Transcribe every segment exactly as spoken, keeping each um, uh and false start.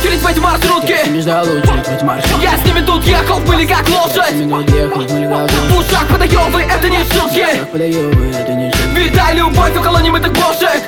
очередь в эти маршрутки. Я с ними ждал очередь в эти маршрутки. Я с ними тут ехал, были как лошадь. В ушах подаёвы, это не шутки. Видай любовь около немытых бошек.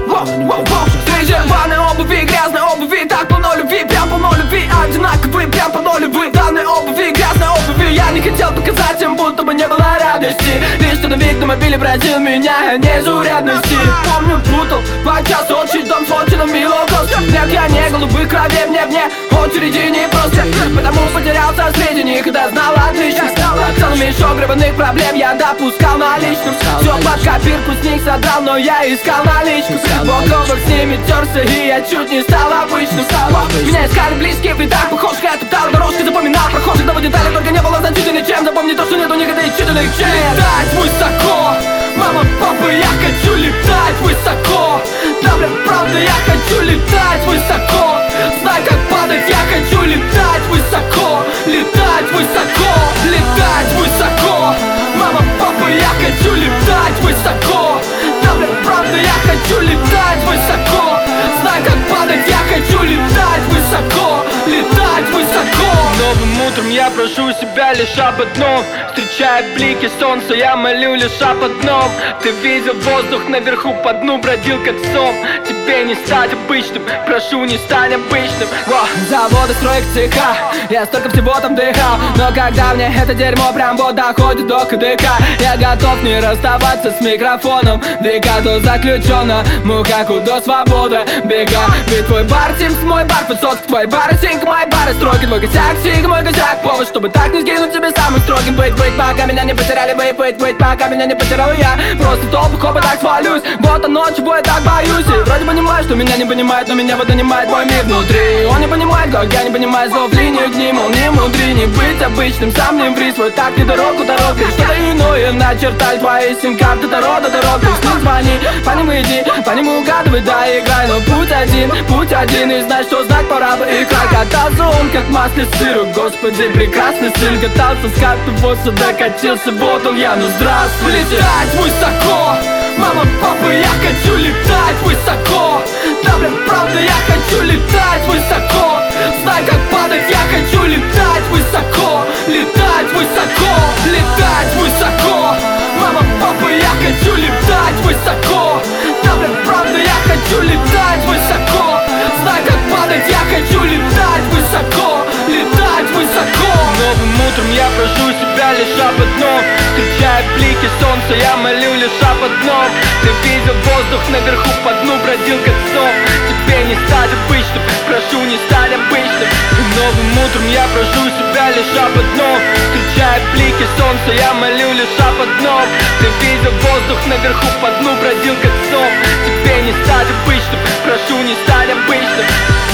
Среди рваной обуви, грязной обуви, так полно любви, прям полно любви. Одинаковые, прям полно любви. Данной обуви, грязной обуви. Я не хотел показать им, будто бы не было радости. Лишь что навик на мобиле бродил меня, незаурядности. Помню, путал, по часу очередь, дом с фончином и локост. Нет, я не голубых кровей, мне вне очереди не просто. Потому потерялся среди них, когда знал отлично. Целый мешок гребаных проблем я допускал на личном. Все под копирку с них содрал, но я искал наличку. Бок о бок с ними терся, и я чуть не стал обычным. Меня искали близкие, в так похожих. Я топтал дорожки, запоминал прохожих. Того детали только не было значительных чем. Запомни то, что нету никогда исчитанных чем. Летать высоко, мама, папа, я хочу летать высоко. Да, блин, правда, я хочу летать высоко. Знай, как падать, я хочу летать высоко. Летать высоко, летать высоко. Мама, папа, я хочу летать высоко. Да, блин, правда, я хочу летать высоко. Знай, как падать, я хочу летать высоко. Летать высоко. Новым утром я прошу себя лишь об одном. Встречая блики солнца, я молю лишь об одном. Ты видел воздух наверху, по дну бродил как сон. Тебе не стать обычным, прошу, не стань обычным. Во. Заводы, стройка, цеха, я столько всего там дыхал. Но когда мне это дерьмо прям вот доходит до КДК, я готов не расставаться с микрофоном. Двигатель заключена, мукаку до свободы бега. Ведь твой бар, Тимс, мой бар, высотка, твой бар, синк, мой бар, и стройки, твой косяк, синк, мой косяк. Повод, чтобы так не сгинуть тебе самым строгим. Быть, быть, пока меня не потеряли, быть, быть, быть, пока меня не потерял я. Просто топ, хоп, и так свалюсь. Вот оно, чего я так боюсь. И вроде понимаю, что меня не понимает, но меня вот донимает мой мир внутри. Он не понимает, как я не понимаю слов, линию к ним, он не мудри. Не быть обычным, сам не ври свой так, не дорогу, дорогу. Что-то иное начертали твои сим-карты, дорога, дорога. С ним звони, по нему иди, по нему угадывай, да, играй. Но путь один, путь один, и знай, что знать пора бы играть. Катался он, как масле сыру, господи, прекрасный стиль. Катался с картовоса, докатился, вот он я, ну здравствуй. Летать высоко, мама, папа, я хочу летать высоко. Да, блин, правда, я хочу летать высоко. Знай, как падать, я хочу летать высоко. Летать высоко, летать высоко. Мама, папа, я хочу летать высоко. Да, блин, правда, я хочу летать высоко. Знай, как падать, я хочу летать высоко. Летать высоко. Новым утром я прошу себя лишь об одном. Встречая блики солнца, я молю лишь об одном. Ты видел воздух наверху, по дну бродил как сон. Тебе не стать обычным, прошу, не стать обычным. Новым утром я прошу себя лишь об одном. Встречая блики солнца, я молю лишь об одном. Ты видел воздух наверху, по дну бродил как сон. Тебе не стать обычным, прошу, не стать обычным.